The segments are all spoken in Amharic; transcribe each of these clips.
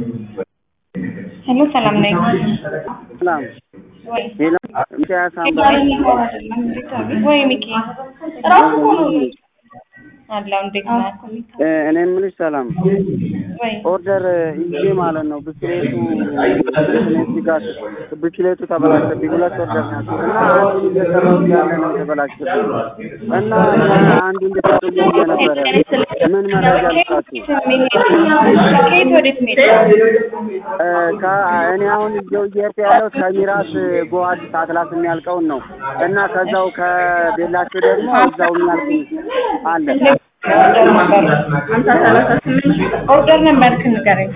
हेलो सलाम नहीं ሰላም ሄሎ ሚኪያስ አምባ ወይ ሚኪ ራሱ ሆኖ አላው እንዴት ነው እኔ የምልሽ ሰላም ወይ ኦርደር ይዤ ማለት ነው ብስክሌቱ ተበላሸብኝ ሁለት ኦርደር ናቸው እና አንዱን እየሰራሁ ያለ ነው ተበላሸብኝ እና አንዱን እየሰራሁ ነበር ምን መረጃ ልታችሁ ከየት ወዴት ነው እኔ አሁን እዚያው እየሄድኩ ያለው ከሚራስ ጎአድ አትላስ የሚያልቀውን ነው እና ከዛው ከቤላቸው ደግሞ እዛው የሚያልቅ አለ ኦርደር ነምበር ንገረኝ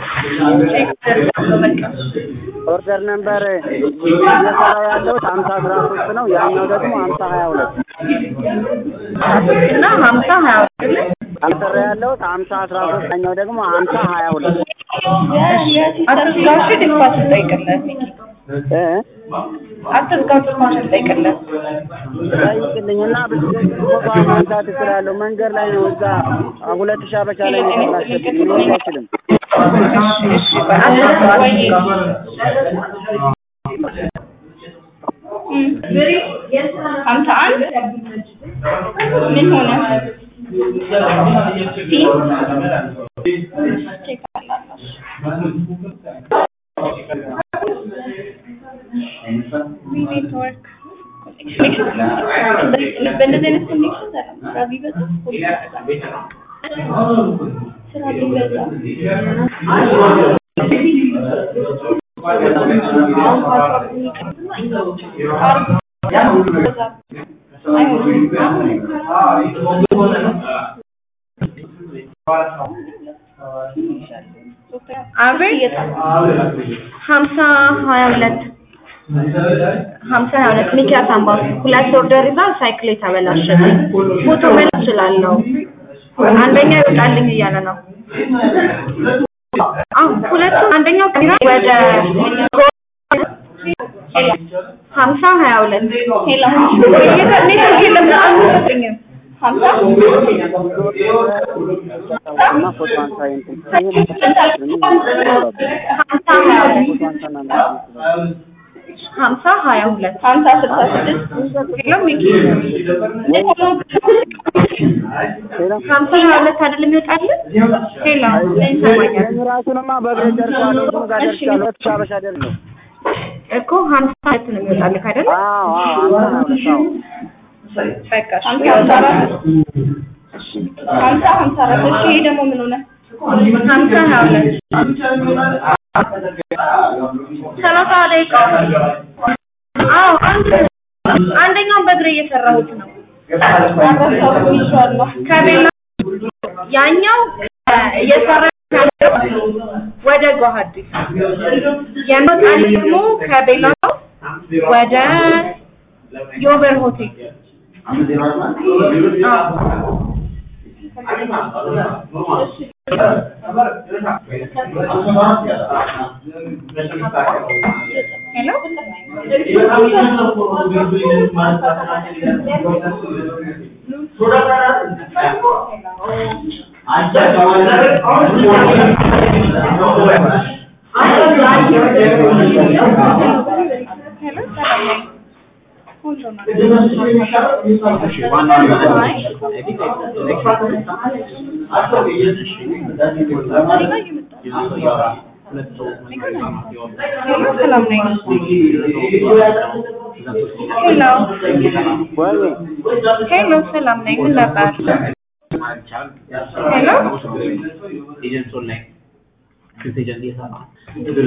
ኦርደር ነምበር እየሰራው ያለው 5013 ነው ያኛው ደግሞ 5022 እና 5022 አልሰራ ያለው 5013 ያኛው ደግሞ 5022 አትዝጋው ዲስፓች ጠይቅለት አትዝጋው ዲስፓች ጠይቅለት ጠይቅልኝና ብስክሌት ፎቶ ማንሳት እችላለሁ መንገድ ላይ ነው እዛ 2000 አበሻ ላይ ነው ተበላሸብኝ ምን አይችልም እሺ አትዝጋው ወይ አንተ ምን ሆነ አቤት 5022 ሚኪያስ አምባ ሁለት ኦርደር ይዛ ሳይክል ተበላሸብኝ ፎቶ መላክ እችላለሁ አንደኛው ይወጣልኝ እያለ ነው ሁለቱ አንደኛው ወደ 5022 ሄላ ኔትወርክ የለም አልሰጠኝም 5022 አይደለም ይወጣል ሄላ ራሱንማ በእግሬ ደርሻለሁ እሱን ጋር ደርሻለሁ ተሻበሻ አይደለም እኮ 52 ነው የሚወጣልህ አይደል አዎ በቃ 54 እሺ 54 እሺ ይሄ ደግሞ ምን ሆነ 5022 30 ደቂቃ አዎ አንደኛውን በእግሬ እየሰራሁት ነው ከቤላ ያኛው እየሰራ ወደ ጓሃዲ የመጣል ደግሞ ከቤላ ወደ ዮቨር ሆቴል hello hello salam nahi min nabar hello